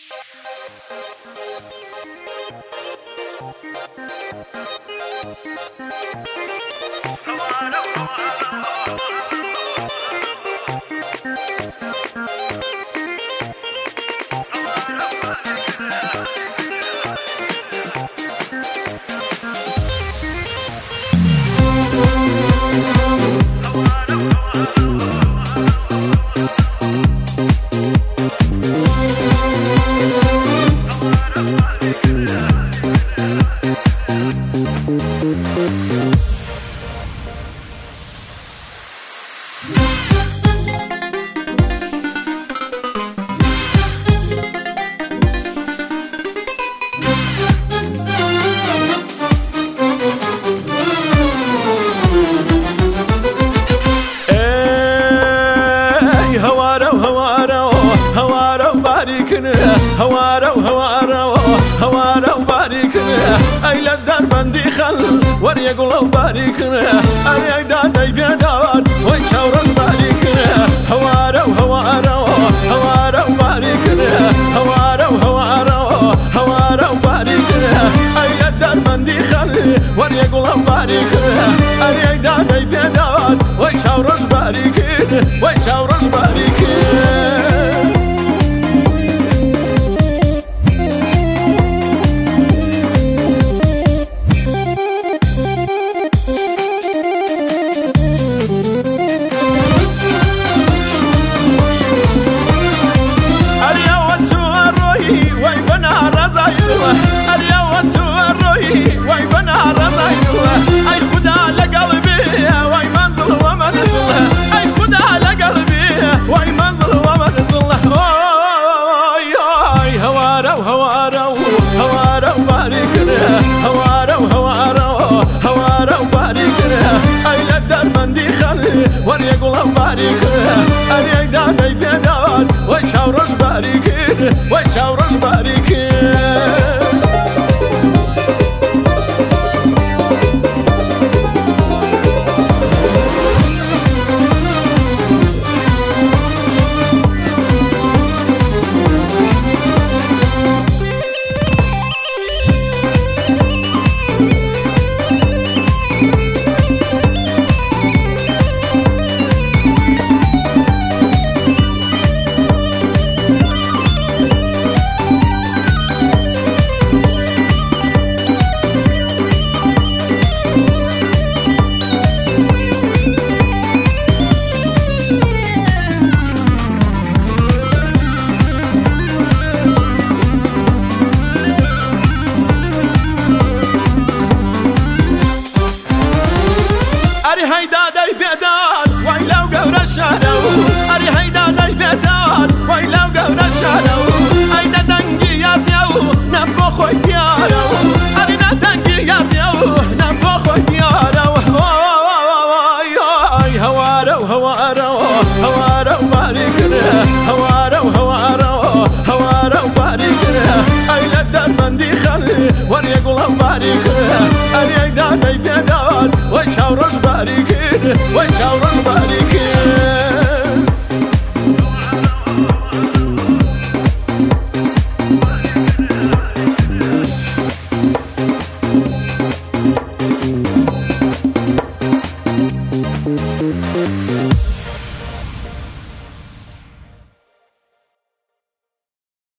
هوارا وباركنا أي لدار بندي خل وريقول وباركنا أريق دادي بيداد ويشاور وباركنا هوارا وباركنا هوارا وباركنا أي لدار بندي خل وريقول وباركنا أريق دادي بيداد ويشاور وباركنا أي خدا لقلبي واي منزل ومنزله أي خدا لقلبي واي منزل ومنزله هوارا وباركنا هوارا وباركنا أي لدار بندي خلي وريقول وباركنا أريق دادي بيداد ويشاورش باركنا